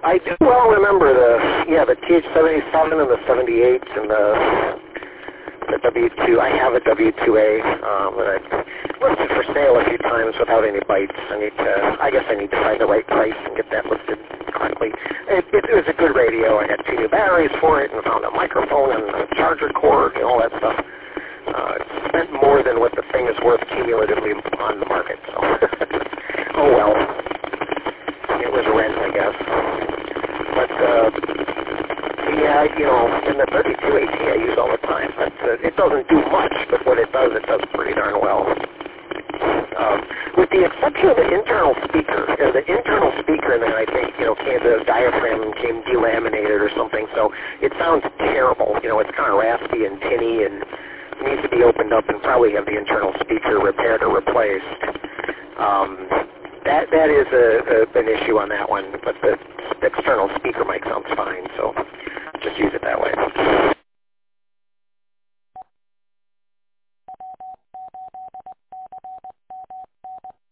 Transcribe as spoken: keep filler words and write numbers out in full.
I do well remember the, yeah, the T H seventy-seven and the seventy-eight and the, the W two. I have a W two A um, that I've listed for sale a few times without any bites. I need to, I guess I need to find the right price and get that listed correctly. It, it, it was a good radio. I had two new batteries for it and found a microphone and a charger cord and all that stuff. Uh, it spent more than what the thing is worth cumulatively on the market. So, oh well. It was rent, I guess. But, uh, yeah, you know, in the thirty-two A T I use all the time. But uh, it doesn't do much, but what it does, it does pretty darn well. Um, with the exception of the internal speaker, uh, the internal speaker in there, I think, you know, came, the diaphragm came delaminated or something, so it sounds terrible. You know, it's kind of raspy and tinny and needs to be opened up and probably have the internal speaker repaired or replaced. Um, that that is a, a, an issue on that one, but the external speaker mic sounds fine. So